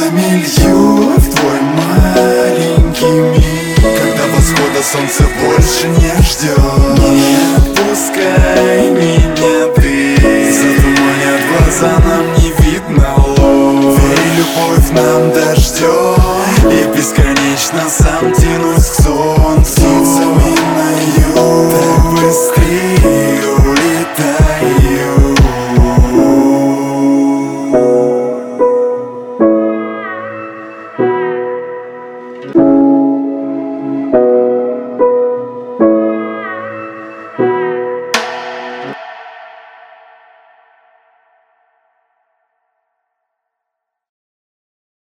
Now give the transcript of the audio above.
звездами лью в твой маленький мир, когда восхода солнце больше не ждет.